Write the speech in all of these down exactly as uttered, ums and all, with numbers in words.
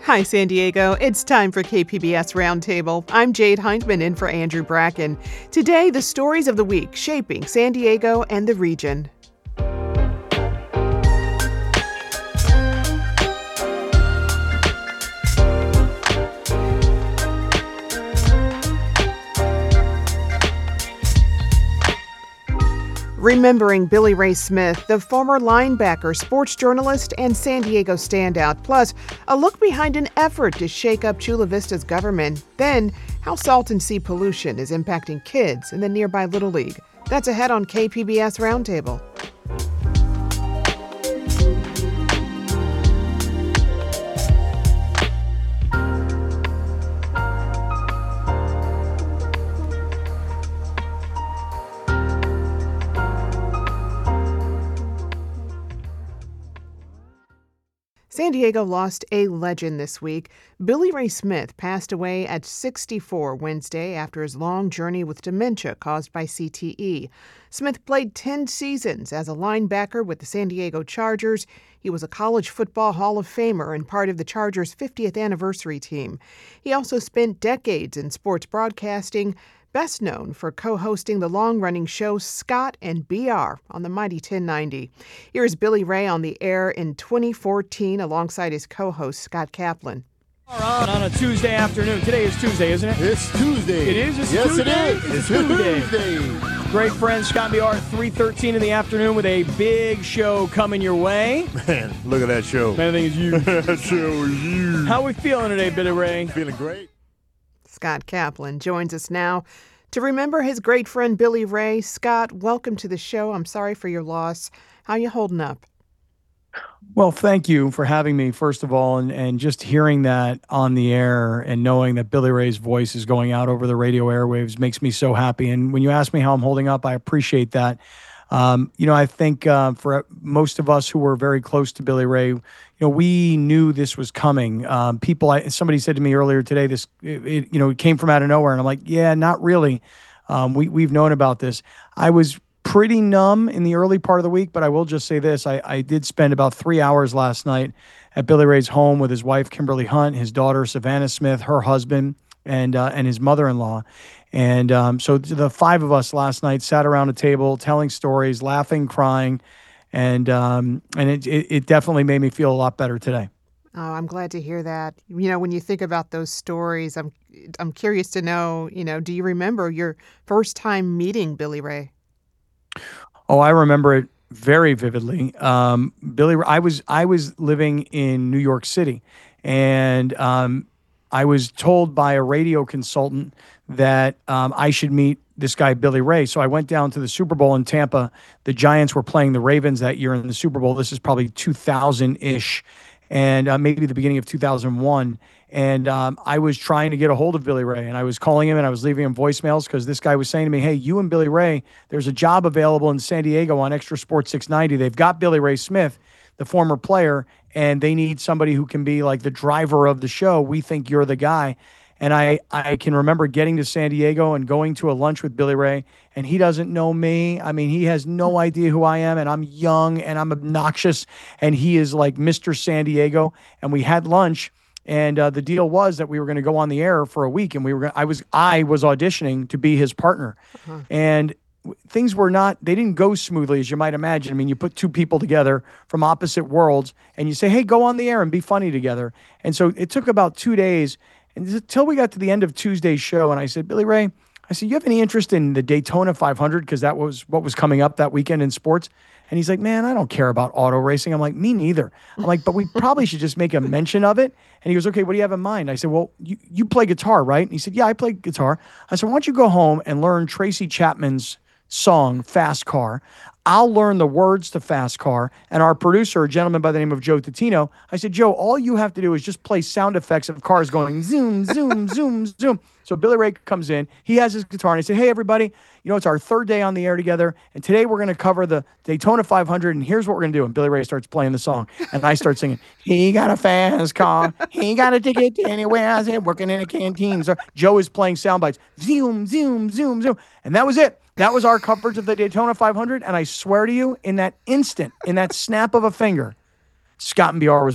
Hi, San Diego. It's time for K P B S Roundtable. I'm Jade Hindman in for Andrew Bracken. Today, the stories of the week shaping San Diego and the region. Remembering Billy Ray Smith, the former linebacker, sports journalist, and San Diego standout. Plus, a look behind an effort to shake up Chula Vista's government. Then, how Salton Sea pollution is impacting kids in the nearby Little League. That's ahead on K P B S Roundtable. San Diego lost a legend this week. Billy Ray Smith passed away at sixty-four Wednesday after his long journey with dementia caused by C T E. Smith played ten seasons as a linebacker with the San Diego Chargers. He was a college football Hall of Famer and part of the Chargers' fiftieth anniversary team. He also spent decades in sports broadcasting, best known for co-hosting the long-running show Scott and B R on the mighty ten ninety. Here's Billy Ray on the air in twenty fourteen alongside his co-host Scott Kaplan. On, on a Tuesday afternoon. Today is Tuesday, isn't it? It's Tuesday. It is? It's yes, Tuesday? it is. It's, it's Tuesday. Tuesday. Great friend Scott B R, three thirteen in the afternoon with a big show coming your way. Man, look at that show. Man, I think it's you. That show is you. How are we feeling today, Billy Ray? Feeling great. Scott Kaplan joins us now to remember his great friend Billy Ray. Scott, welcome to the show. I'm sorry for your loss. How you holding up? Well, thank you for having me, first of all, and, and just hearing that on the air and knowing that Billy Ray's voice is going out over the radio airwaves makes me so happy. And when you ask me how I'm holding up, I appreciate that. Um, you know, I think uh, for most of us who were very close to Billy Ray, you know, we knew this was coming. Um, people, I, somebody said to me earlier today, this, it, it, you know, it came from out of nowhere. And I'm like, yeah, not really. Um, we, we've known about this. I was pretty numb in the early part of the week, but I will just say this. I, I did spend about three hours last night at Billy Ray's home with his wife, Kimberly Hunt, his daughter, Savannah Smith, her husband, and uh, and his mother-in-law. And um, so the five of us last night sat around a table telling stories, laughing, crying, and um, and it, it, it definitely made me feel a lot better today. Oh, I'm glad to hear that. You know, when you think about those stories, I'm I'm curious to know, you know, do you remember your first time meeting Billy Ray? Oh, I remember it very vividly. Um, Billy, I was I was living in New York City, and um, I was told by a radio consultant that um, I should meet this guy, Billy Ray. So I went down to the Super Bowl in Tampa. The Giants were playing the Ravens that year in the Super Bowl. This is probably two thousand-ish, and uh, maybe the beginning of two thousand one. And um, I was trying to get a hold of Billy Ray, and I was calling him and I was leaving him voicemails because this guy was saying to me, hey, you and Billy Ray, there's a job available in San Diego on Extra Sports six ninety. They've got Billy Ray Smith, the former player, and they need somebody who can be like the driver of the show. We think you're the guy. And I, I can remember getting to San Diego and going to a lunch with Billy Ray, and he doesn't know me. I mean, he has no idea who I am, and I'm young and I'm obnoxious, and he is like Mister San Diego. And we had lunch. And uh, the deal was that we were going to go on the air for a week, and we were. Gonna, I was. I was auditioning to be his partner, uh-huh. and things were not. They didn't go smoothly, as you might imagine. I mean, you put two people together from opposite worlds, and you say, "Hey, go on the air and be funny together." And so it took about two days, until we got to the end of Tuesday's show, and I said, "Billy Ray," I said, "You have any interest in the Daytona five hundred? Because that was what was coming up that weekend in sports." And he's like, man, I don't care about auto racing. I'm like, me neither. I'm like, but we probably should just make a mention of it. And he goes, okay, what do you have in mind? I said, well, you, you play guitar, right? And he said, yeah, I play guitar. I said, why don't you go home and learn Tracy Chapman's song, Fast Car. I'll learn the words to Fast Car. And our producer, a gentleman by the name of Joe Totino, I said, Joe, all you have to do is just play sound effects of cars going zoom, zoom, zoom, zoom. So Billy Ray comes in. He has his guitar, and he said, hey, everybody, you know, it's our third day on the air together, and today we're going to cover the Daytona five hundred, and here's what we're going to do. And Billy Ray starts playing the song, and I start singing, he got a fast car, he got a ticket to anywhere, I said, working in a canteen. So Joe is playing sound bites, zoom, zoom, zoom, zoom, and that was it. That was our coverage of the Daytona five hundred, and I swear to you, in that instant, in that snap of a finger, Scott and B R was born.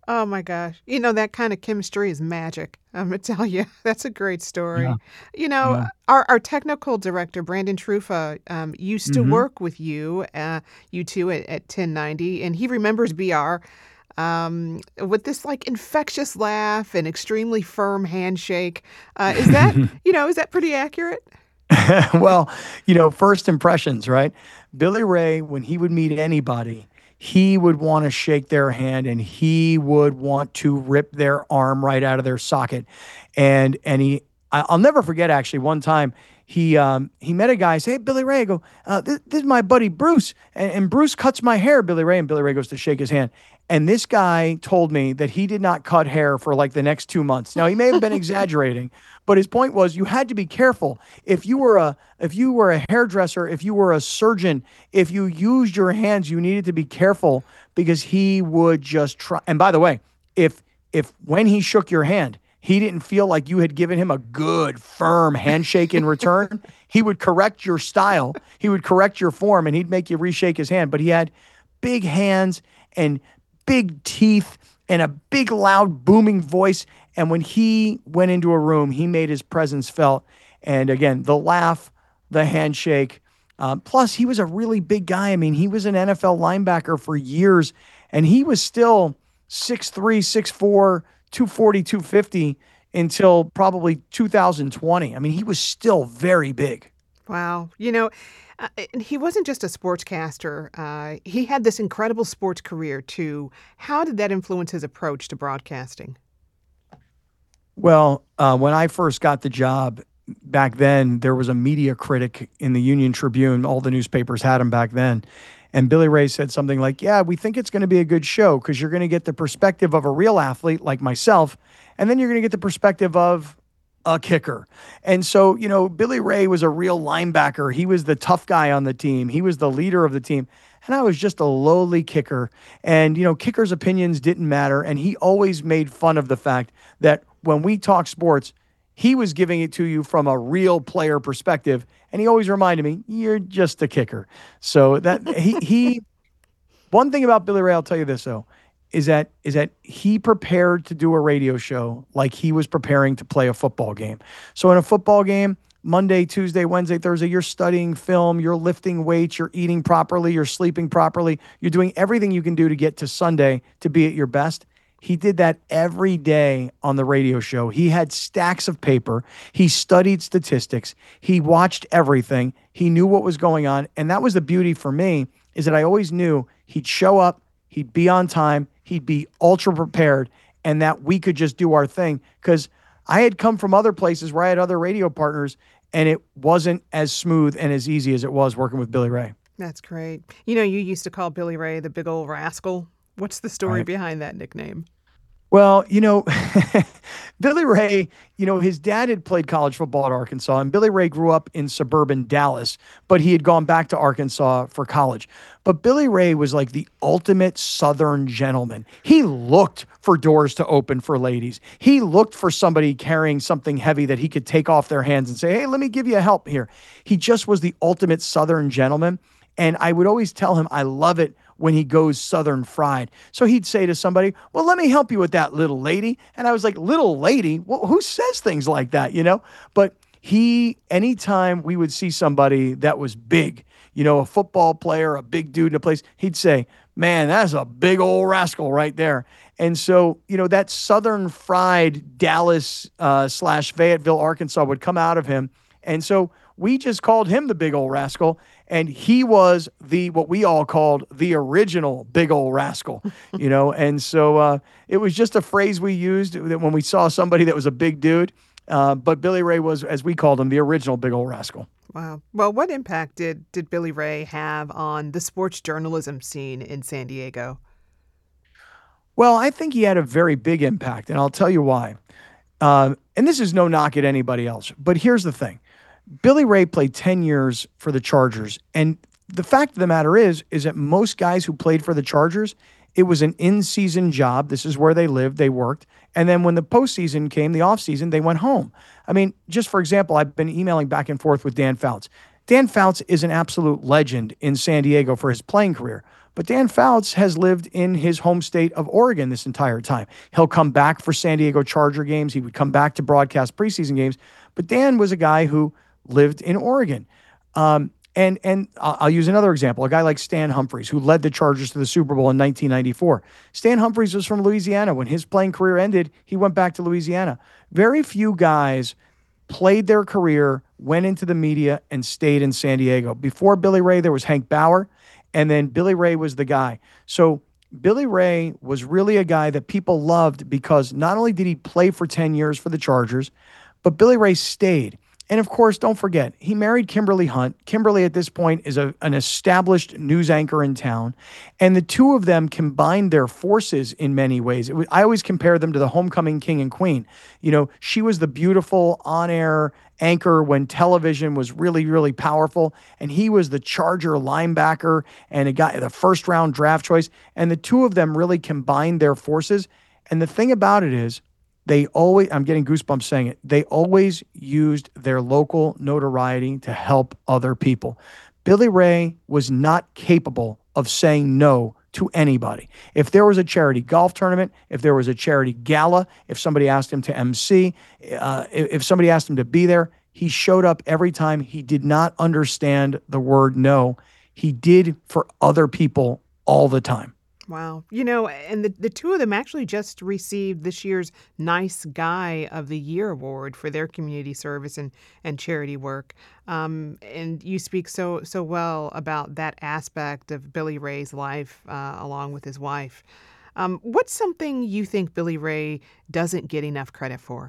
Oh my gosh. You know, that kind of chemistry is magic. I'm gonna tell you. That's a great Yeah, story. You know, yeah. our our technical director, Brandon Trufa, um, used to Hmm. work with you, uh, you two at, at ten ninety, and he remembers B R um, with this like infectious laugh and extremely firm handshake. Uh, is that, you know, is that pretty accurate? Well, you know, first impressions, right? Billy Ray, when he would meet anybody, he would want to shake their hand and he would want to rip their arm right out of their socket. And and he, I- I'll never forget actually one time he um he met a guy. Say, hey, Billy Ray, I go, uh, this, this is my buddy Bruce, and, and Bruce cuts my hair. Billy Ray and Billy Ray goes to shake his hand. And this guy told me that he did not cut hair for like the next two months. Now he may have been exaggerating, but his point was you had to be careful. If you were a if you were a hairdresser, if you were a surgeon, if you used your hands, you needed to be careful because he would just try. And by the way, if if when he shook your hand, he didn't feel like you had given him a good firm handshake in return, he would correct your style, he would correct your form, and he'd make you reshake his hand. But he had big hands and big teeth and a big, loud, booming voice. And when he went into a room, he made his presence felt. And again, the laugh, the handshake. Uh, plus, he was a really big guy. I mean, he was an N F L linebacker for years, and he was still six three, six four, two forty, two fifty until probably two thousand twenty. I mean, he was still very big. Wow. You know, uh, and he wasn't just a sportscaster. Uh, he had this incredible sports career, too. How did that influence his approach to broadcasting? Well, uh, when I first got the job back then, there was a media critic in the Union Tribune. All the newspapers had him back then. And Billy Ray said something like, yeah, we think it's going to be a good show because you're going to get the perspective of a real athlete like myself. And then you're going to get the perspective of a kicker. And so, you know, Billy Ray was a real linebacker. He was the tough guy on the team. He was the leader of the team. And I was just a lowly kicker. And, you know, kickers' opinions didn't matter. And he always made fun of the fact that when we talk sports, he was giving it to you from a real player perspective. And he always reminded me, you're just a kicker. So that he, he, one thing about Billy Ray, I'll tell you this though, is that is that he prepared to do a radio show like he was preparing to play a football game. So in a football game, Monday, Tuesday, Wednesday, Thursday, you're studying film, you're lifting weights, you're eating properly, you're sleeping properly, you're doing everything you can do to get to Sunday to be at your best. He did that every day on the radio show. He had stacks of paper. He studied statistics. He watched everything. He knew what was going on. And that was the beauty for me, is that I always knew he'd show up, he'd be on time, he'd be ultra prepared, and that we could just do our thing. Because I had come from other places where I had other radio partners, and it wasn't as smooth and as easy as it was working with Billy Ray. That's great. You know, you used to call Billy Ray the big old rascal. What's the story Right. behind that nickname? Well, you know, Billy Ray, you know, his dad had played college football at Arkansas, and Billy Ray grew up in suburban Dallas, but he had gone back to Arkansas for college. But Billy Ray was like the ultimate Southern gentleman. He looked for doors to open for ladies. He looked for somebody carrying something heavy that he could take off their hands and say, hey, let me give you a help here. He just was the ultimate Southern gentleman. And I would always tell him, I love it when he goes Southern fried. So he'd say to somebody, well, let me help you with that, little lady. And I was like, little lady? Well, who says things like that, you know? But he, anytime we would see somebody that was big, you know, a football player, a big dude in a place, he'd say, man, that's a big old rascal right there. And so, you know, that Southern fried Dallas uh, slash Fayetteville, Arkansas would come out of him. And so we just called him the big old rascal. And he was the, what we all called the original big old rascal, you know? And so uh, it was just a phrase we used that when we saw somebody that was a big dude. Uh, but Billy Ray was, as we called him, the original big old rascal. Wow. Well, what impact did, did Billy Ray have on the sports journalism scene in San Diego? Well, I think he had a very big impact, and I'll tell you why. Uh, and this is no knock at anybody else, but here's the thing. Billy Ray played ten years for the Chargers. And the fact of the matter is, is that most guys who played for the Chargers, it was an in-season job. This is where they lived, they worked. And then when the postseason came, the offseason, they went home. I mean, just for example, I've been emailing back and forth with Dan Fouts. Dan Fouts is an absolute legend in San Diego for his playing career. But Dan Fouts has lived in his home state of Oregon this entire time. He'll come back for San Diego Charger games. He would come back to broadcast preseason games. But Dan was a guy who lived in Oregon. Um, and and I'll, I'll use another example, a guy like Stan Humphries, who led the Chargers to the Super Bowl in nineteen ninety-four. Stan Humphries was from Louisiana. When his playing career ended, he went back to Louisiana. Very few guys played their career, went into the media, and stayed in San Diego. Before Billy Ray, there was Hank Bauer, and then Billy Ray was the guy. So Billy Ray was really a guy that people loved because not only did he play for ten years for the Chargers, but Billy Ray stayed. And of course, don't forget, he married Kimberly Hunt. Kimberly at this point is a, an established news anchor in town. And the two of them combined their forces in many ways. It was, I always compare them to the homecoming king and queen. You know, she was the beautiful on-air anchor when television was really, really powerful. And he was the Charger linebacker and a guy, the first round draft choice. And the two of them really combined their forces. And the thing about it is, they always, I'm getting goosebumps saying it, they always used their local notoriety to help other people. Billy Ray was not capable of saying no to anybody. If there was a charity golf tournament, if there was a charity gala, if somebody asked him to M C, uh, if somebody asked him to be there, he showed up every time. He did not understand the word no. He did for other people all the time. Wow. You know, and the, the two of them actually just received this year's Nice Guy of the Year award for their community service and, and charity work. Um, and you speak so so well about that aspect of Billy Ray's life uh, along with his wife. Um, what's something you think Billy Ray doesn't get enough credit for?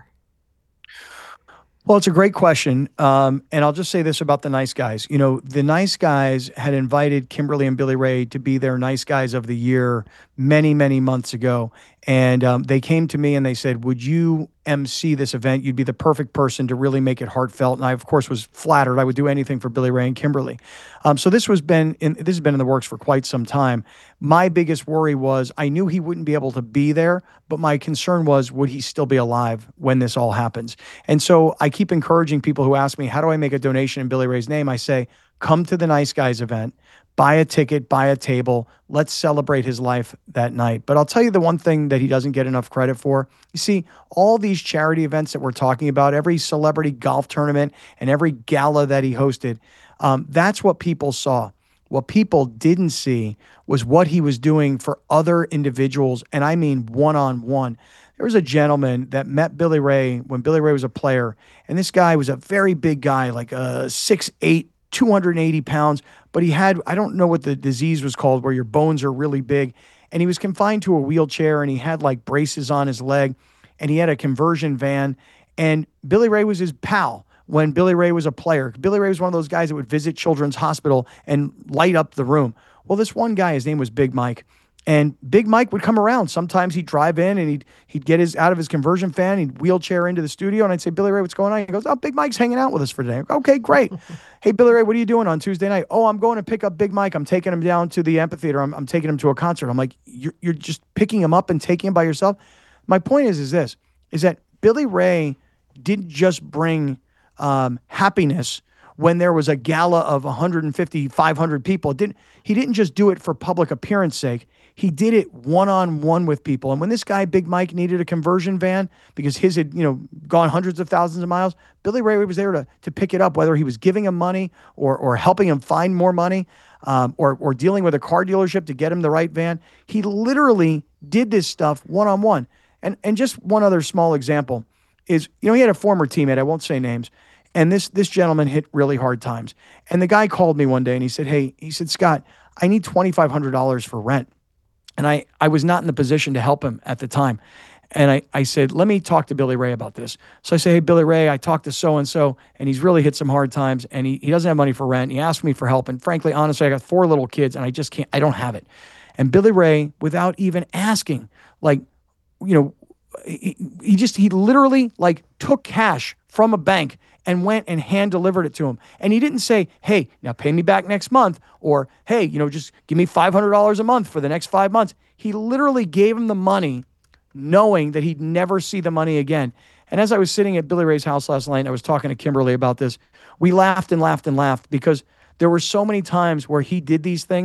Well, it's a great question. Um, and I'll just say this about the Nice Guys. You know, the Nice Guys had invited Kimberly and Billy Ray to be their Nice Guys of the Year many, many months ago. And um, they came to me and they said, would you M C this event? You'd be the perfect person to really make it heartfelt. And I, of course, was flattered. I would do anything for Billy Ray and Kimberly. Um, so this was been in, this has been in the works for quite some time. My biggest worry was I knew he wouldn't be able to be there, but my concern was, would he still be alive when this all happens? And so I keep encouraging people who ask me, how do I make a donation in Billy Ray's name? I say, come to the Nice Guys event. Buy a ticket, buy a table. Let's celebrate his life that night. But I'll tell you the one thing that he doesn't get enough credit for. You see, all these charity events that we're talking about, every celebrity golf tournament and every gala that he hosted, um, that's what people saw. What people didn't see was what he was doing for other individuals, and I mean one-on-one. There was a gentleman that met Billy Ray when Billy Ray was a player, and this guy was a very big guy, like a six eight, two hundred eighty pounds, but he had, I don't know what the disease was called, where your bones are really big. And he was confined to a wheelchair and he had like braces on his leg and he had a conversion van. And Billy Ray was his pal when Billy Ray was a player. Billy Ray was one of those guys that would visit Children's Hospital and light up the room. Well, this one guy, his name was Big Mike. And Big Mike would come around. Sometimes he'd drive in and he'd he'd get his out of his conversion van, he'd wheelchair into the studio, and I'd say, Billy Ray, what's going on? He goes, oh, Big Mike's hanging out with us for today. Go, okay, great. Hey, Billy Ray, what are you doing on Tuesday night? Oh, I'm going to pick up Big Mike. I'm taking him down to the amphitheater. I'm, I'm taking him to a concert. I'm like, you're, you're just picking him up and taking him by yourself? My point is, is this, is that Billy Ray didn't just bring um, happiness when there was a gala of one hundred fifty, five hundred people. It didn't, he didn't just do it for public appearance sake. He did it one-on-one with people. And when this guy, Big Mike, needed a conversion van because his had, you know, gone hundreds of thousands of miles, Billy Ray was there to, to pick it up, whether he was giving him money or or helping him find more money um, or, or dealing with a car dealership to get him the right van. He literally did this stuff one-on-one. And, and just one other small example is, you know, he had a former teammate, I won't say names, and this this gentleman hit really hard times. And the guy called me one day and he said, hey, he said, Scott, I need twenty-five hundred dollars for rent. And I, I was not in the position to help him at the time. And I, I said, let me talk to Billy Ray about this. So I say, hey, Billy Ray, I talked to so-and-so, and he's really hit some hard times, and he, he doesn't have money for rent. He asked me for help. And frankly, honestly, I got four little kids, and I just can't, I don't have it. And Billy Ray, without even asking, like, you know, he, he just, he literally, like, took cash from a bank and went and hand delivered it to him. And he didn't say, hey, now pay me back next month, or, hey, you know, just give me five hundred dollars a month for the next five months. He literally gave him the money knowing that he'd never see the money again. And as I was sitting at Billy Ray's house last night, I was talking to Kimberly about this. We laughed and laughed and laughed because there were so many times where he did these things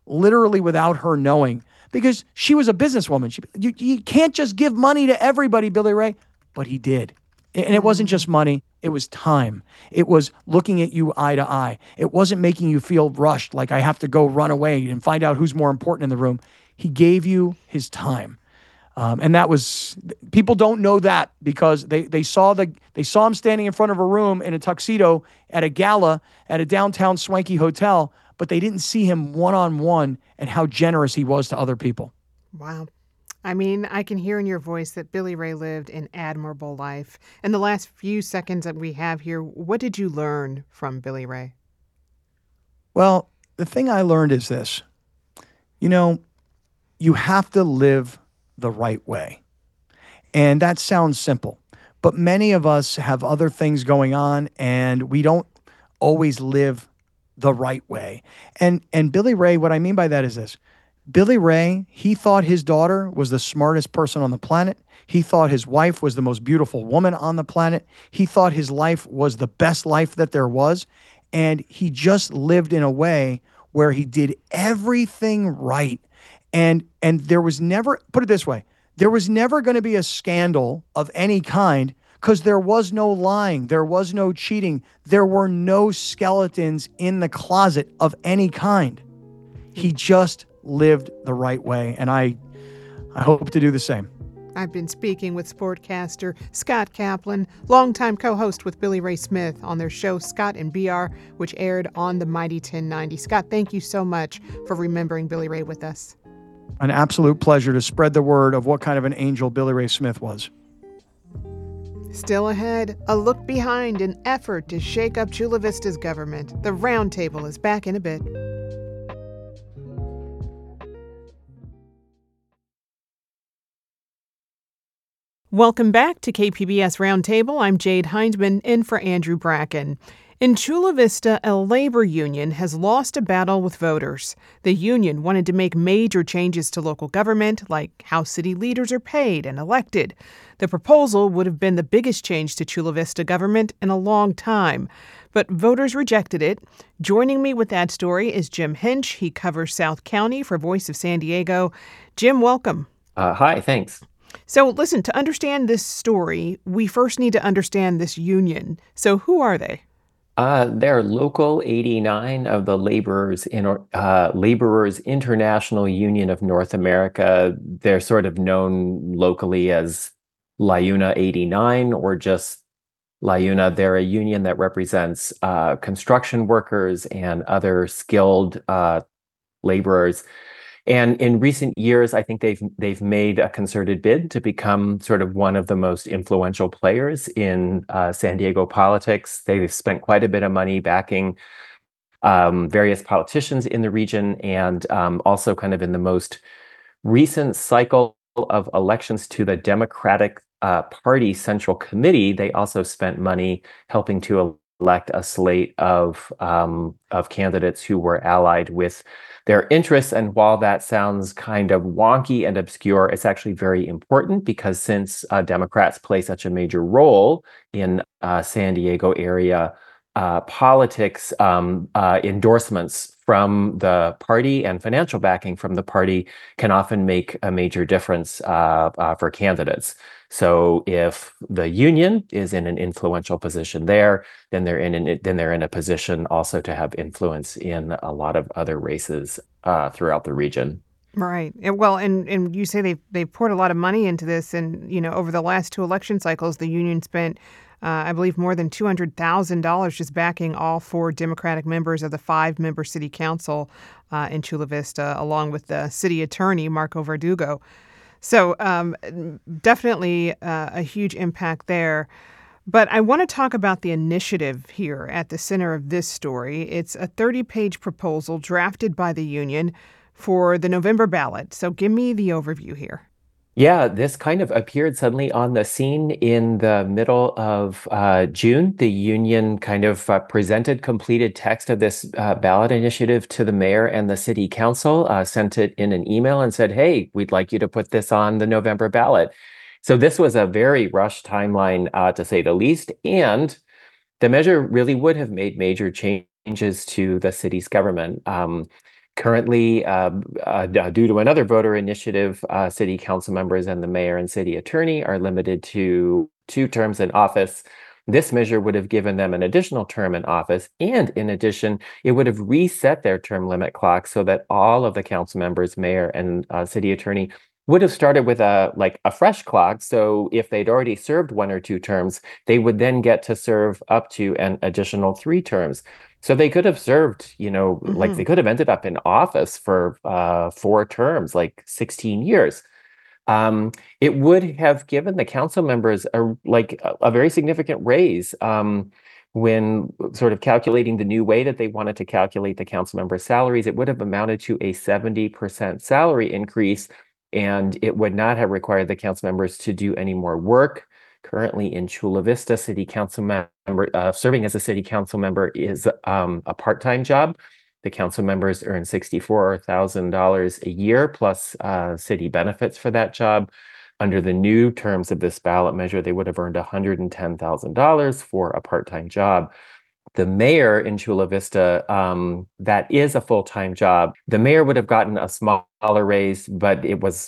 literally without her knowing, because she was a businesswoman. She, you, you can't just give money to everybody, Billy Ray. But he did. And it wasn't just money. It was time. It was looking at you eye to eye. It wasn't making you feel rushed, like I have to go run away and find out who's more important in the room. He gave you his time. Um, and that was, people don't know that because they, they saw the they saw him standing in front of a room in a tuxedo at a gala at a downtown swanky hotel, but they didn't see him one-on-one and how generous he was to other people. Wow. I mean, I can hear in your voice that Billy Ray lived an admirable life. In the last few seconds that we have here, what did you learn from Billy Ray? Well, the thing I learned is this. You know, you have to live the right way. And that sounds simple, but many of us have other things going on and we don't always live the right way. And and Billy Ray, what I mean by that is this. Billy Ray, he thought his daughter was the smartest person on the planet. He thought his wife was the most beautiful woman on the planet. He thought his life was the best life that there was. And he just lived in a way where he did everything right. And and there was never, put it this way, there was never going to be a scandal of any kind because there was no lying. There was no cheating. There were no skeletons in the closet of any kind. He just lived the right way. And I, I hope to do the same. I've been speaking with sportcaster Scott Kaplan, longtime co-host with Billy Ray Smith on their show Scott and B R, which aired on the Mighty ten ninety. Scott, thank you so much for remembering Billy Ray with us. An absolute pleasure to spread the word of what kind of an angel Billy Ray Smith was. Still ahead, a look behind an effort to shake up Chula Vista's government. The Roundtable is back in a bit. Welcome back to K P B S Roundtable. I'm Jade Hindman, in for Andrew Bracken. In Chula Vista, a labor union has lost a battle with voters. The union wanted to make major changes to local government, like how city leaders are paid and elected. The proposal would have been the biggest change to Chula Vista government in a long time. But voters rejected it. Joining me with that story is Jim Hinch. He covers South County for Voice of San Diego. Jim, welcome. Uh, hi, thanks. So listen, to understand this story, we first need to understand this union. So who are they? Uh, they're Local eighty-nine of the Laborers in uh, Laborers International Union of North America. They're sort of known locally as LIUNA eighty-nine or just LIUNA. They're a union that represents uh, construction workers and other skilled uh, laborers. And in recent years, I think they've they've made a concerted bid to become sort of one of the most influential players in uh, San Diego politics. They've spent quite a bit of money backing um, various politicians in the region, and um, also kind of in the most recent cycle of elections to the Democratic uh, Party Central Committee, they also spent money helping to elect a slate of um, of candidates who were allied with their interests. And while that sounds kind of wonky and obscure, it's actually very important because since uh, Democrats play such a major role in uh, San Diego area uh, politics, um, uh, endorsements from the party and financial backing from the party can often make a major difference uh, uh, for candidates. So if the union is in an influential position there, then they're in an, then they're in a position also to have influence in a lot of other races uh, throughout the region. Right. And well, and, and you say they've, they've poured a lot of money into this. And, you know, over the last two election cycles, the union spent, uh, I believe, more than two hundred thousand dollars just backing all four Democratic members of the five-member city council uh, in Chula Vista, along with the city attorney, Marco Verdugo. So um, definitely uh, a huge impact there. But I want to talk about the initiative here at the center of this story. It's a thirty-page proposal drafted by the union for the November ballot. So give me the overview here. Yeah, this kind of appeared suddenly on the scene in the middle of uh, June. The union kind of uh, presented completed text of this uh, ballot initiative to the mayor and the city council, uh, sent it in an email and said, hey, we'd like you to put this on the November ballot. So this was a very rushed timeline, uh, to say the least. And the measure really would have made major changes to the city's government. Um, Currently, uh, uh, due to another voter initiative, uh, city council members and the mayor and city attorney are limited to two terms in office. This measure would have given them an additional term in office, and in addition, it would have reset their term limit clock so that all of the council members, mayor, and uh, city attorney would have started with a like a fresh clock. So if they'd already served one or two terms, they would then get to serve up to an additional three terms. So they could have served, you know, mm-hmm. like they could have ended up in office for uh, four terms, like sixteen years. Um, it would have given the council members a like a, a very significant raise um, when sort of calculating the new way that they wanted to calculate the council members' salaries. It would have amounted to a seventy percent salary increase, and it would not have required the council members to do any more work. Currently in Chula Vista, city council member uh, serving as a city council member is um, a part-time job. The council members earn sixty-four thousand dollars a year plus uh, city benefits for that job. Under the new terms of this ballot measure, they would have earned one hundred ten thousand dollars for a part-time job. The mayor in Chula Vista, um, that is a full-time job. The mayor would have gotten a smaller raise, but it was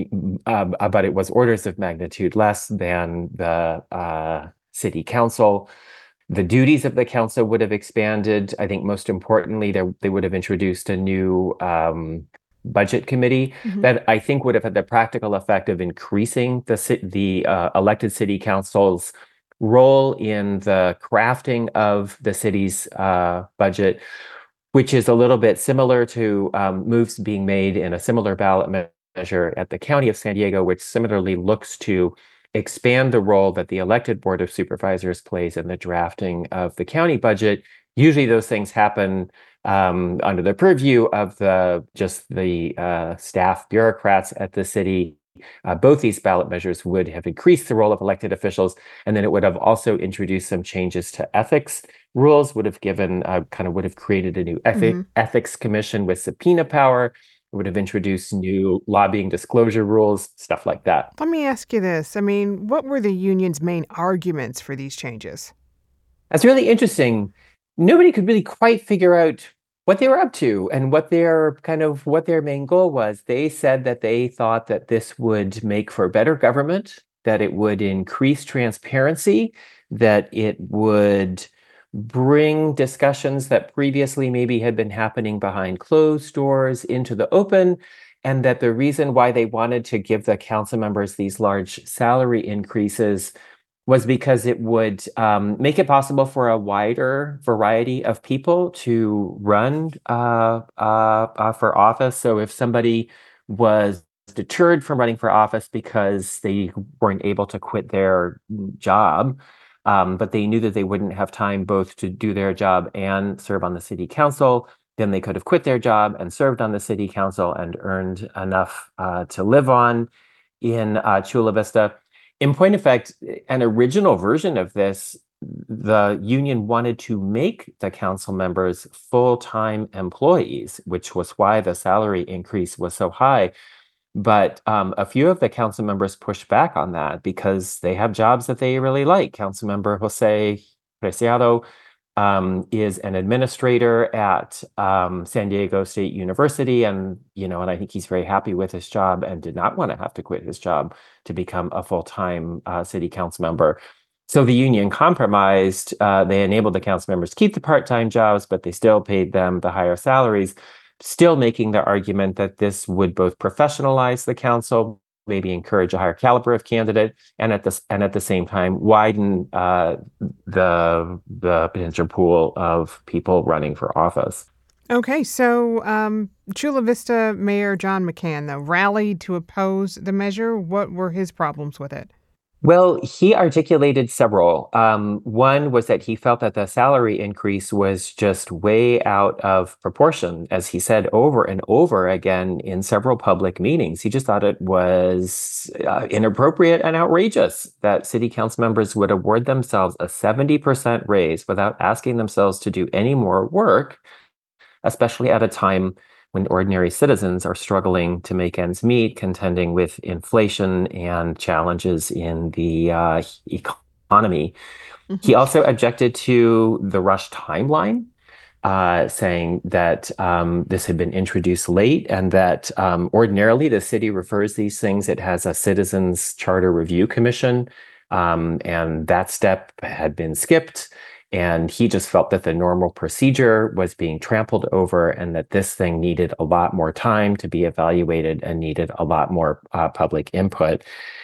uh, but it was orders of magnitude less than the uh, city council. The duties of the council would have expanded. I think most importantly, they, they would have introduced a new um, budget committee mm-hmm. that I think would have had the practical effect of increasing the, the uh, elected city council's role in the crafting of the city's uh, budget, which is a little bit similar to um, moves being made in a similar ballot measure at the County of San Diego, which similarly looks to expand the role that the elected Board of Supervisors plays in the drafting of the county budget. Usually those things happen um, under the purview of the just the uh, staff bureaucrats at the city. Uh, both these ballot measures would have increased the role of elected officials, and then it would have also introduced some changes to ethics rules, would have given, uh, kind of would have created a new ethic, mm-hmm. ethics commission with subpoena power, would have introduced new lobbying disclosure rules, stuff like that. Let me ask you this. I mean, what were the union's main arguments for these changes? That's really interesting. Nobody could really quite figure out what they were up to and what their kind of what their main goal was. They said that they thought that this would make for better government, that it would increase transparency, that it would bring discussions that previously maybe had been happening behind closed doors into the open, and that the reason why they wanted to give the council members these large salary increases was because it would um, make it possible for a wider variety of people to run uh, uh, uh, for office. So if somebody was deterred from running for office because they weren't able to quit their job, um, but they knew that they wouldn't have time both to do their job and serve on the city council, then they could have quit their job and served on the city council and earned enough uh, to live on in uh, Chula Vista. In point of fact, an original version of this, the union wanted to make the council members full-time employees, which was why the salary increase was so high. But um, a few of the council members pushed back on that because they have jobs that they really like. Councilmember Jose Preciado um, is an administrator at um, San Diego State University, and you know, and I think he's very happy with his job and did not want to have to quit his job to become a full-time uh, city council member. So the union compromised. Uh, they enabled the council members to keep the part-time jobs, but they still paid them the higher salaries, still making the argument that this would both professionalize the council, maybe encourage a higher caliber of candidate, and at the and at the same time widen uh, the the potential pool of people running for office. Okay, so um, Chula Vista Mayor John McCann, though, rallied to oppose the measure. What were his problems with it? Well, he articulated several. Um, one was that he felt that the salary increase was just way out of proportion, as he said over and over again in several public meetings. He just thought it was uh, inappropriate and outrageous that city council members would award themselves a seventy percent raise without asking themselves to do any more work, especially at a time when ordinary citizens are struggling to make ends meet, contending with inflation and challenges in the uh, economy. Mm-hmm. He also objected to the rush timeline uh, saying that um, this had been introduced late and that um, ordinarily the city refers these things. It has a Citizens Charter Review Commission, um, and that step had been skipped. And he just felt that the normal procedure was being trampled over and that this thing needed a lot more time to be evaluated and needed a lot more uh, public input.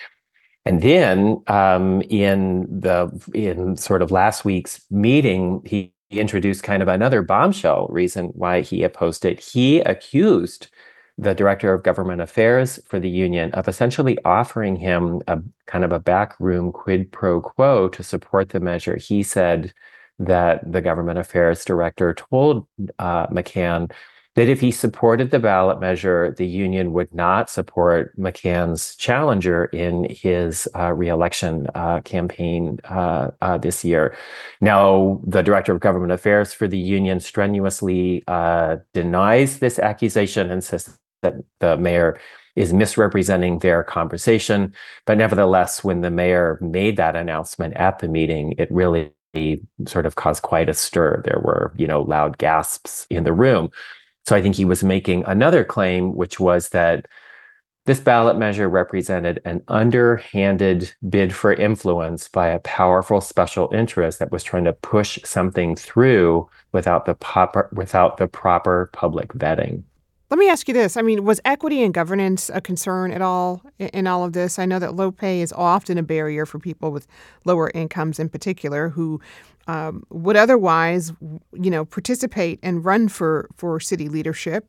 And then um, in the in sort of last week's meeting, he introduced kind of another bombshell reason why he opposed it. He accused the director of government affairs for the union of essentially offering him a kind of a backroom quid pro quo to support the measure. He said that the government affairs director told uh, McCann that if he supported the ballot measure, the union would not support McCann's challenger in his uh, reelection uh, campaign uh, uh, this year. Now, the director of government affairs for the union strenuously uh, denies this accusation and says that the mayor is misrepresenting their conversation. But nevertheless, when the mayor made that announcement at the meeting, it really sort of caused quite a stir. There were, you know, loud gasps in the room. So I think he was making another claim, which was that this ballot measure represented an underhanded bid for influence by a powerful special interest that was trying to push something through without the proper, without the proper public vetting. Let me ask you this. I mean, was equity and governance a concern at all in, in all of this? I know that low pay is often a barrier for people with lower incomes in particular who um, would otherwise, you know, participate and run for, for city leadership,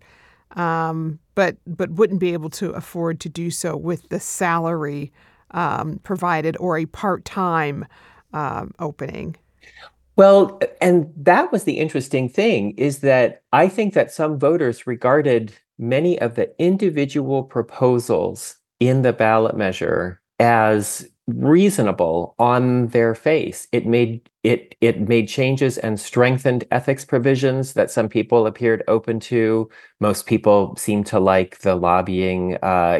um, but but wouldn't be able to afford to do so with the salary um, provided or a part-time um, opening. Well, and that was the interesting thing, is that I think that some voters regarded many of the individual proposals in the ballot measure as reasonable on their face. It made it it made changes and strengthened ethics provisions that some people appeared open to. Most people seemed to like the lobbying uh,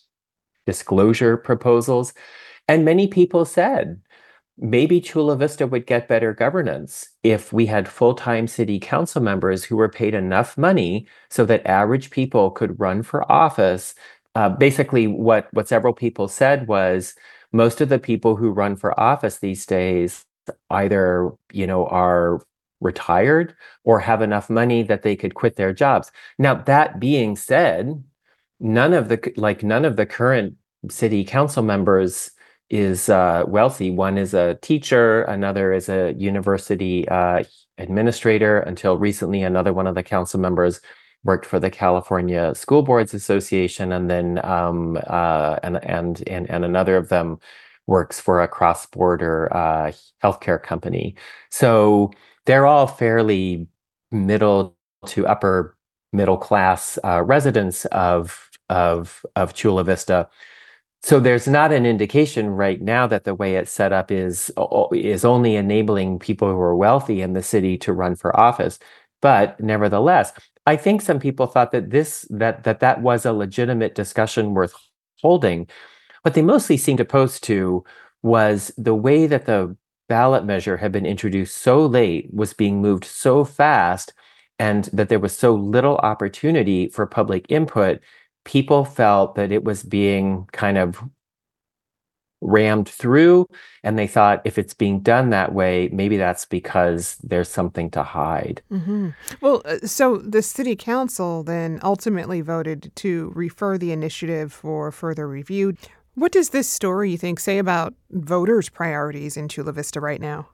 disclosure proposals. And many people said, maybe Chula Vista would get better governance if we had full-time city council members who were paid enough money so that average people could run for office. Uh, basically, what, what several people said was most of the people who run for office these days either, you know, are retired or have enough money that they could quit their jobs. Now, that being said, none of the like none of the current city council members is uh, wealthy. One is a teacher, another is a university uh, administrator. Until recently, another one of the council members worked for the California School Boards Association, and then um, uh, and and and and another of them works for a cross-border uh, healthcare company. So they're all fairly middle to upper middle class uh, residents of of of Chula Vista. So there's not an indication right now that the way it's set up is is only enabling people who are wealthy in the city to run for office. But nevertheless, I think some people thought that this that that that was a legitimate discussion worth holding. What they mostly seemed opposed to was the way that the ballot measure had been introduced so late, was being moved so fast, and that there was so little opportunity for public input. People felt that it was being kind of rammed through, and they thought if it's being done that way, maybe that's because there's something to hide. Mm-hmm. Well, uh, so the city council then ultimately voted to refer the initiative for further review. What does this story, you think, say about voters' priorities in Chula Vista right now?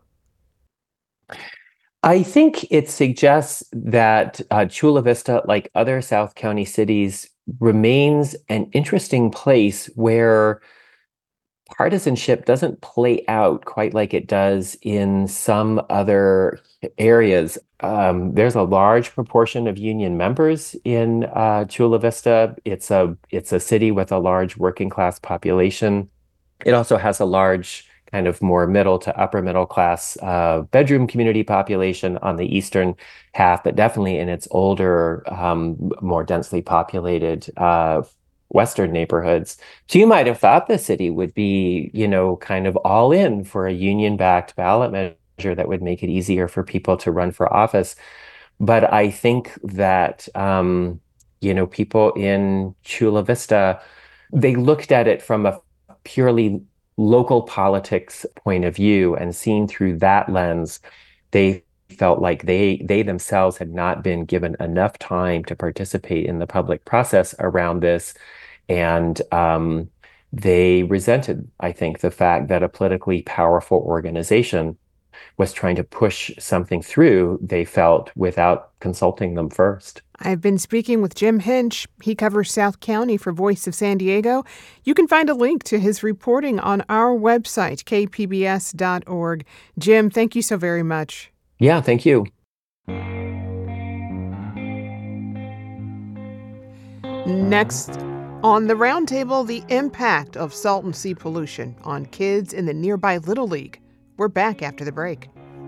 I think it suggests that uh, Chula Vista, like other South County cities, remains an interesting place where partisanship doesn't play out quite like it does in some other areas. Um, there's a large proportion of union members in uh, Chula Vista. It's a it's a city with a large working class population. It also has a large kind of more middle to upper middle class uh, bedroom community population on the eastern half, but definitely in its older, um, more densely populated uh, western neighborhoods. So you might have thought the city would be, you know, kind of all in for a union-backed ballot measure that would make it easier for people to run for office. But I think that, um, you know, people in Chula Vista, they looked at it from a purely local politics point of view, and seen through that lens, they felt like they they themselves had not been given enough time to participate in the public process around this. And um, they resented, I think, the fact that a politically powerful organization was trying to push something through they felt without consulting them first. I've been speaking with Jim Hinch. He covers South County for Voice of San Diego. You can find a link to his reporting on our website, k p b s dot org. Jim, thank you so very much. Yeah, thank you. Next on the roundtable, the impact of Salton Sea pollution on kids in the nearby Little League. We're back after the break.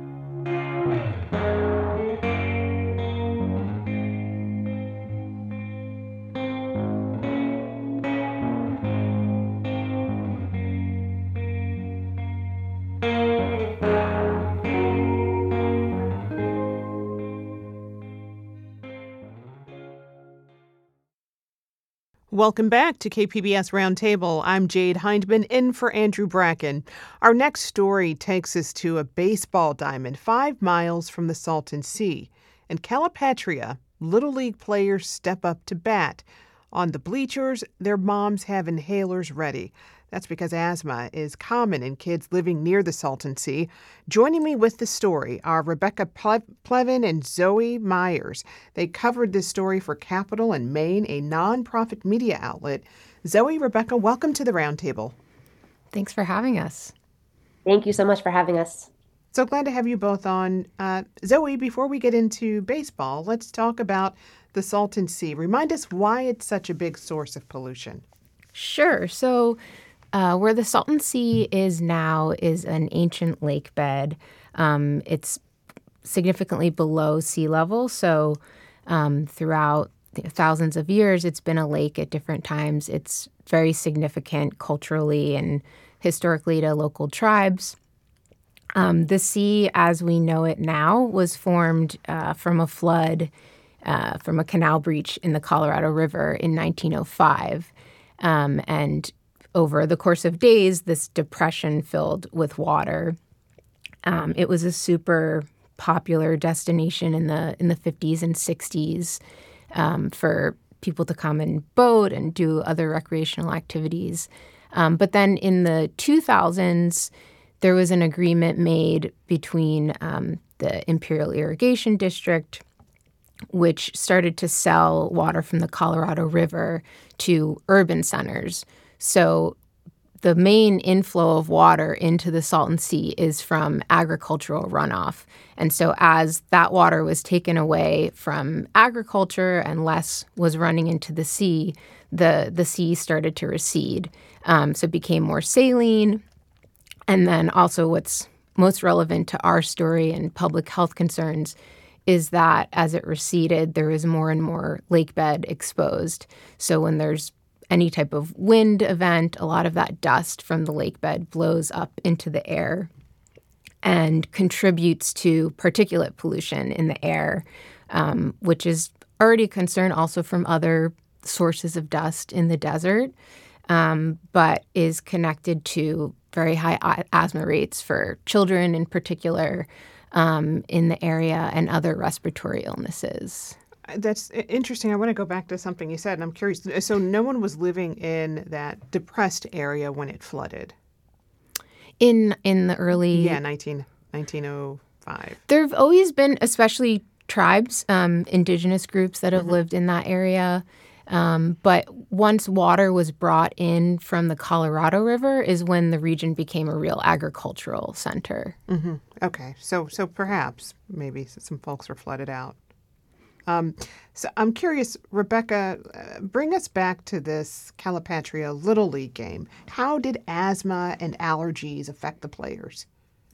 Welcome back to K P B S Roundtable. I'm Jade Hindman, in for Andrew Bracken. Our next story takes us to a baseball diamond five miles from the Salton Sea. In Calipatria, Little League players step up to bat. On the bleachers, their moms have inhalers ready. That's because asthma is common in kids living near the Salton Sea. Joining me with the story are Rebecca Ple- Plevin and Zoe Myers. They covered this story for Capital and Maine, a nonprofit media outlet. Zoe, Rebecca, welcome to the Roundtable. Thanks for having us. Thank you so much for having us. So glad to have you both on. Uh, Zoe, before we get into baseball, let's talk about the Salton Sea. Remind us why it's such a big source of pollution. Sure. So uh, where the Salton Sea is now is an ancient lake bed. Um, it's significantly below sea level. So um, throughout thousands of years, it's been a lake at different times. It's very significant culturally and historically to local tribes. Um, the sea, as we know it now, was formed uh, from a flood, uh, from a canal breach in the Colorado River in nineteen oh five. Um, and over the course of days, this depression filled with water. Um, it was a super popular destination in the in the fifties and sixties um, for people to come and boat and do other recreational activities. Um, but then in the two thousands, there was an agreement made between um, the Imperial Irrigation District, which started to sell water from the Colorado River to urban centers. So the main inflow of water into the Salton Sea is from agricultural runoff. And so as that water was taken away from agriculture and less was running into the sea, the, the sea started to recede. Um, so it became more saline. And then also what's most relevant to our story and public health concerns is that as it receded, there was more and more lake bed exposed. So when there's any type of wind event, a lot of that dust from the lake bed blows up into the air and contributes to particulate pollution in the air, um, which is already a concern also from other sources of dust in the desert, um, but is connected to very high asthma rates for children in particular um, in the area and other respiratory illnesses. That's interesting. I want to go back to something you said, and I'm curious. So no one was living in that depressed area when it flooded? In in the early... Yeah, nineteen, nineteen oh five. There have always been, especially tribes, um, indigenous groups that have mm-hmm. lived in that area. Um, but once water was brought in from the Colorado River is when the region became a real agricultural center. Mm-hmm. Okay. So so perhaps maybe some folks were flooded out. Um, so I'm curious, Rebecca, uh, bring us back to this Calipatria Little League game. How did asthma and allergies affect the players?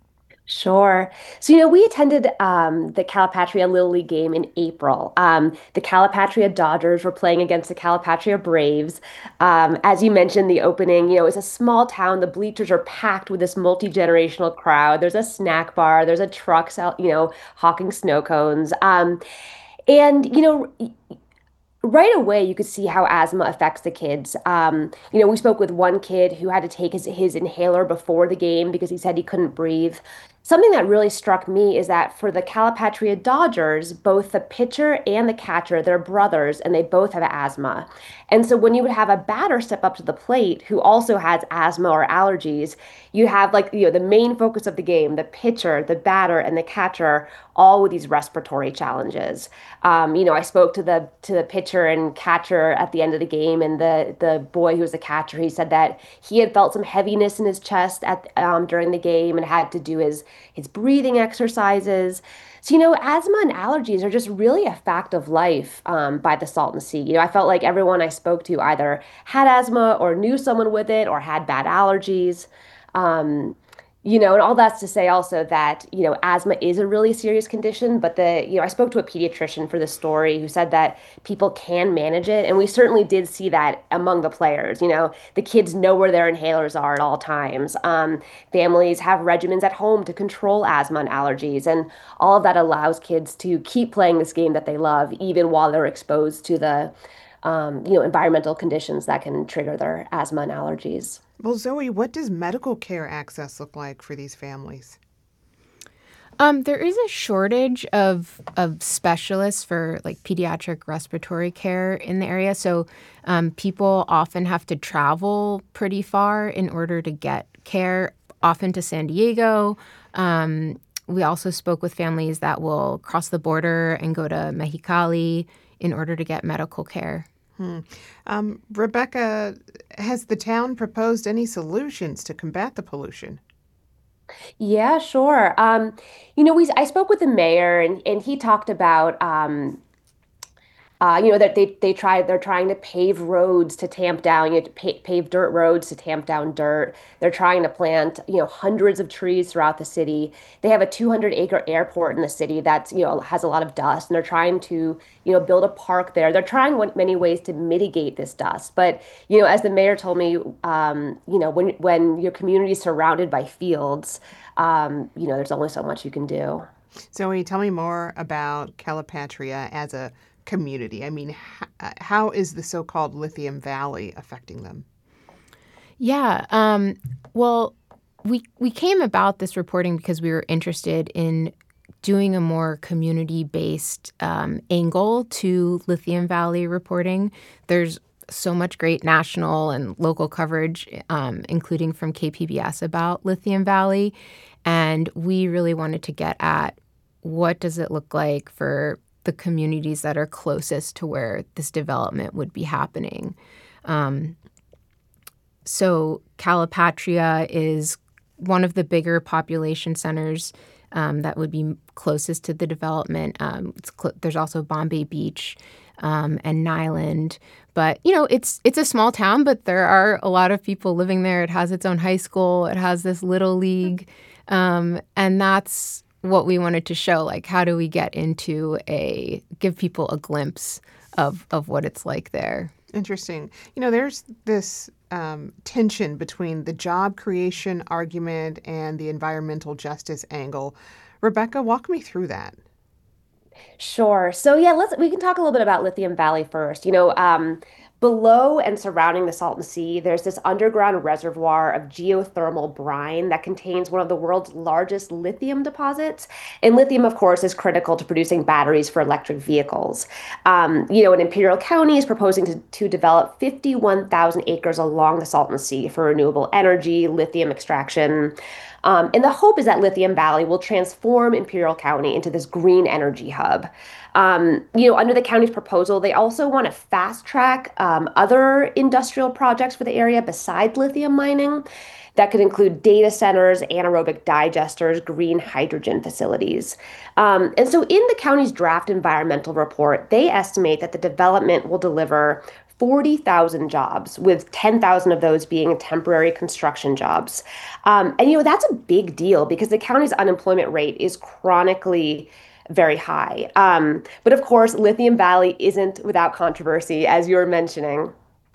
Sure. So, you know, we attended um, the Calipatria Little League game in April. Um, the Calipatria Dodgers were playing against the Calipatria Braves. Um, as you mentioned, the opening, you know, it's a small town. The bleachers are packed with this multi-generational crowd. There's a snack bar. There's a truck, sell, you know, hawking snow cones. Um, and, you know, right away you could see how asthma affects the kids. Um, you know, we spoke with one kid who had to take his, his inhaler before the game because he said he couldn't breathe. Something that really struck me is that for the Calipatria Dodgers, both the pitcher and the catcher, they're brothers and they both have asthma. And so when you would have a batter step up to the plate who also has asthma or allergies, you have like, you know, the main focus of the game, the pitcher, the batter, and the catcher, all with these respiratory challenges. Um, you know, I spoke to the to the pitcher and catcher at the end of the game, and the the boy who was the catcher, he said that he had felt some heaviness in his chest at um, during the game and had to do his his breathing exercises. So, you know, asthma and allergies are just really a fact of life um, by the Salton Sea. You know, I felt like everyone I spoke to either had asthma or knew someone with it or had bad allergies. Um, you know, and all that's to say also that, you know, asthma is a really serious condition, but the, you know, I spoke to a pediatrician for the story who said that people can manage it. And we certainly did see that among the players. You know, the kids know where their inhalers are at all times. Um, families have regimens at home to control asthma and allergies. And all of that allows kids to keep playing this game that they love, even while they're exposed to the, um, you know, environmental conditions that can trigger their asthma and allergies. Well, Zoe, what does medical care access look like for these families? Um, there is a shortage of of specialists for like pediatric respiratory care in the area. So um, people often have to travel pretty far in order to get care, often to San Diego. Um, we also spoke with families that will cross the border and go to Mexicali in order to get medical care. Hmm. Um, Rebecca, has the town proposed any solutions to combat the pollution? Yeah, sure. Um, you know, we I spoke with the mayor and and he talked about um, uh, you know, that they they try they're trying to pave roads to tamp down, you know, to pa pave dirt roads to tamp down dirt. They're trying to plant, you know, hundreds of trees throughout the city. They have a two hundred acre airport in the city that's, you know, has a lot of dust, and they're trying to, you know, build a park there. They're trying one- many ways to mitigate this dust. But, you know, as the mayor told me, um, you know, when when your community is surrounded by fields, um, you know, there's only so much you can do. Zoe, tell me more about Calipatria as a community. I mean, h- how is the so-called Lithium Valley affecting them? Yeah. Um, well, we we came about this reporting because we were interested in doing a more community-based um, angle to Lithium Valley reporting. There's so much great national and local coverage, um, including from K P B S about Lithium Valley. And we really wanted to get at what does it look like for the communities that are closest to where this development would be happening. Um, so Calipatria is one of the bigger population centers um, that would be closest to the development. Um, it's cl- there's also Bombay Beach um, and Nyland. But, you know, it's it's a small town, but there are a lot of people living there. It has its own high school. It has this little league. Um, and that's what we wanted to show. Like, how do we get into a, give people a glimpse of, of what it's like there? Interesting. You know, there's this um, tension between the job creation argument and the environmental justice angle. Rebecca, walk me through that. Sure. So yeah, let's we can talk a little bit about Lithium Valley first. You know, um, below and surrounding the Salton Sea, there's this underground reservoir of geothermal brine that contains one of the world's largest lithium deposits. And lithium, of course, is critical to producing batteries for electric vehicles. Um, you know, and Imperial County is proposing to, to develop fifty-one thousand acres along the Salton Sea for renewable energy, lithium extraction. Um, and the hope is that Lithium Valley will transform Imperial County into this green energy hub. Um, you know, under the county's proposal, they also want to fast track um, other industrial projects for the area besides lithium mining. That could include data centers, anaerobic digesters, green hydrogen facilities. Um, and so in the county's draft environmental report, they estimate that the development will deliver forty thousand jobs, with ten thousand of those being temporary construction jobs. Um, and, you know, that's a big deal because the county's unemployment rate is chronically very high. Um, but of course, Lithium Valley isn't without controversy, as you were mentioning.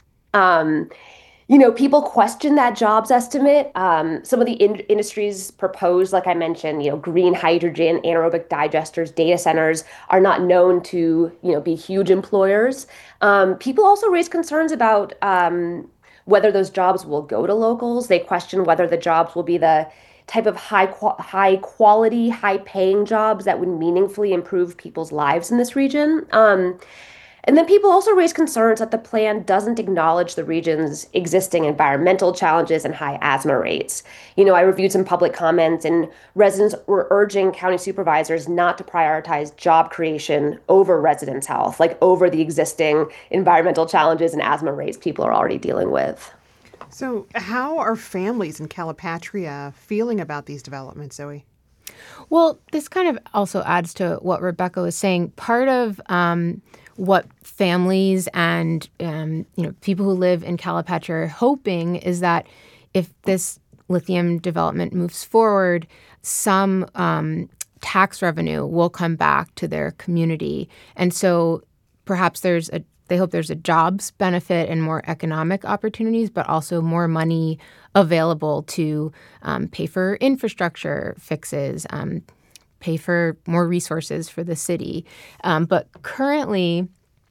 Um, you know, people question that jobs estimate. Um, some of the in- industries proposed, like I mentioned, you know, green hydrogen, anaerobic digesters, data centers are not known to, you know, be huge employers. Um, people also raise concerns about um, whether those jobs will go to locals. They question whether the jobs will be the type of high qu- high quality, high paying jobs that would meaningfully improve people's lives in this region. Um, and then people also raise concerns that the plan doesn't acknowledge the region's existing environmental challenges and high asthma rates. You know, I reviewed some public comments, and residents were urging county supervisors not to prioritize job creation over residents' health, like over the existing environmental challenges and asthma rates people are already dealing with. So, how are families in Calipatria feeling about these developments, Zoe? Well, this kind of also adds to what Rebecca was saying. Part of um, what families and um, you know people who live in Calipatria are hoping is that if this lithium development moves forward, some um, tax revenue will come back to their community, and so perhaps there's a they hope there's a jobs benefit and more economic opportunities, but also more money available to um, pay for infrastructure fixes, um, pay for more resources for the city. Um, but currently,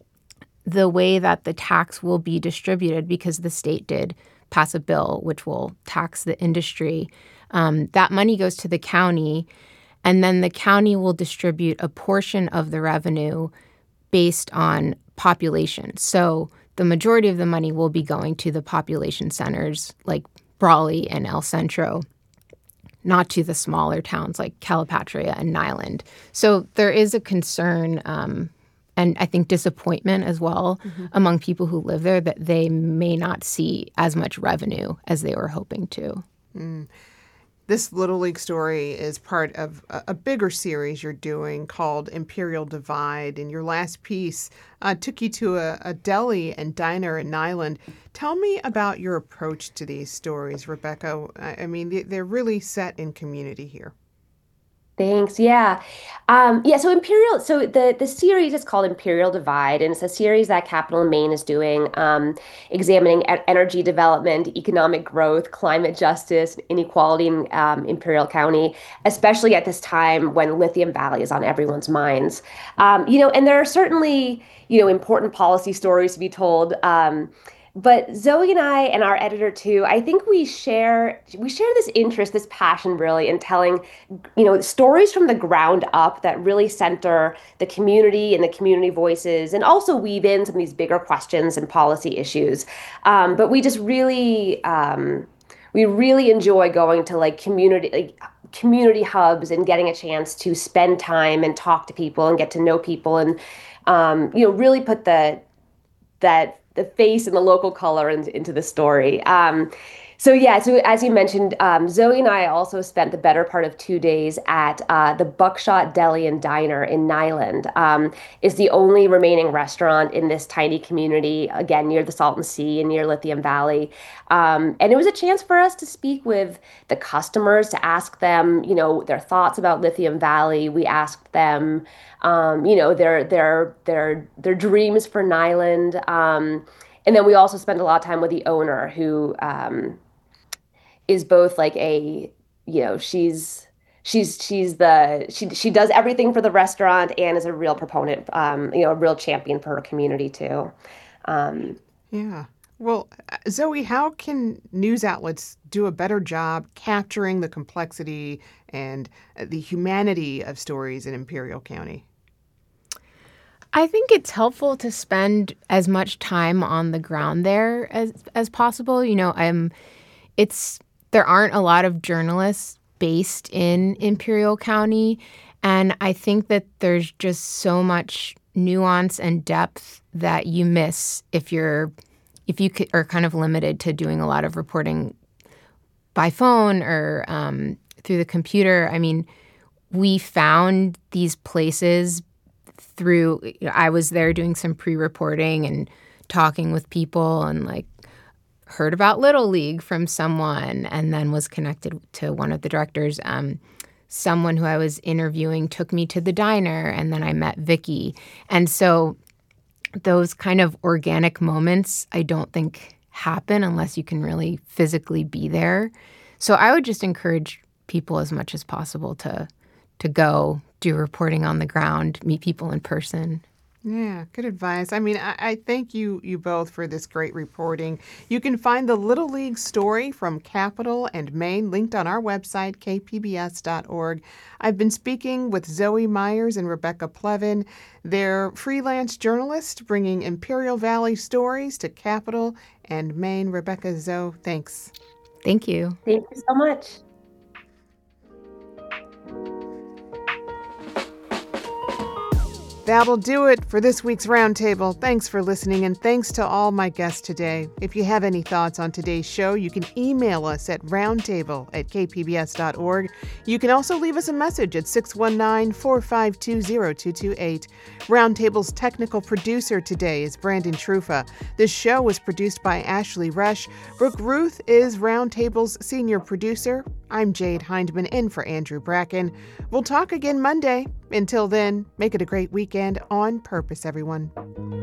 the way that the tax will be distributed, because the state did pass a bill which will tax the industry, um, that money goes to the county, and then the county will distribute a portion of the revenue based on population. So the majority of the money will be going to the population centers like Brawley and El Centro, not to the smaller towns like Calipatria and Niland. So there is a concern um, and I think disappointment as well mm-hmm. among people who live there that they may not see as much revenue as they were hoping to. Mm. This Little League story is part of a, a bigger series you're doing called Imperial Divide. And your last piece uh, took you to a, a deli and diner in Niland. Tell me about your approach to these stories, Rebecca. I, I mean, they're really set in community here. Thanks. Yeah. Um, yeah. So Imperial, so the, the series is called Imperial Divide, and it's a series that Capital and Maine is doing, um, examining e- energy development, economic growth, climate justice, inequality in um, Imperial County, especially at this time when Lithium Valley is on everyone's minds. Um, you know, and there are certainly, you know, important policy stories to be told. Um, But Zoe and I and our editor too, I think we share we share this interest, this passion really in telling, you know, stories from the ground up that really center the community and the community voices, and also weave in some of these bigger questions and policy issues. Um, but we just really um, we really enjoy going to like community like community hubs and getting a chance to spend time and talk to people and get to know people and um, you know really put the that the face and the local color in, into the story. Um, so yeah, so as you mentioned, um, Zoe and I also spent the better part of two days at uh, the Buckshot Deli and Diner in Niland. Um, it's the only remaining restaurant in this tiny community, again, near the Salton Sea and near Lithium Valley. Um, and it was a chance for us to speak with the customers, to ask them, you know, their thoughts about Lithium Valley. We asked them, um, you know, their their their their dreams for Niland. Um, and then we also spent a lot of time with the owner, who um, is both like a, you know, she's she's she's the she she does everything for the restaurant and is a real proponent, um, you know, a real champion for her community too. Um, yeah. Well, Zoe, how can news outlets do a better job capturing the complexity and the humanity of stories in Imperial County? I think it's helpful to spend as much time on the ground there as as possible. You know, I'm it's there aren't a lot of journalists based in Imperial County, and I think that there's just so much nuance and depth that you miss if you're if you are kind of limited to doing a lot of reporting by phone or um, through the computer. I mean, we found these places through, you know, I was there doing some pre-reporting and talking with people and like heard about Little League from someone and then was connected to one of the directors. Um, someone who I was interviewing took me to the diner and then I met Vicky. And so those kind of organic moments I don't think happen unless you can really physically be there. So I would just encourage people as much as possible to to go do reporting on the ground, meet people in person. Yeah, good advice. I mean, I, I thank you you both for this great reporting. You can find the Little League story from Capital and Maine linked on our website, k p b s dot org. I've been speaking with Zoe Myers and Rebecca Plevin. They're freelance journalists bringing Imperial Valley stories to Capital and Maine. Rebecca, Zoe, thanks. Thank you. Thank you so much. That'll do it for this week's Roundtable. Thanks for listening, and thanks to all my guests today. If you have any thoughts on today's show, you can email us at roundtable at k p b s dot org. You can also leave us a message at six one nine, four five two, zero two two eight. Roundtable's technical producer today is Brandon Trufa. This show was produced by Ashley Resch. Brooke Ruth is Roundtable's senior producer. I'm Jade Hindman in for Andrew Bracken. We'll talk again Monday. Until then, make it a great weekend on purpose, everyone.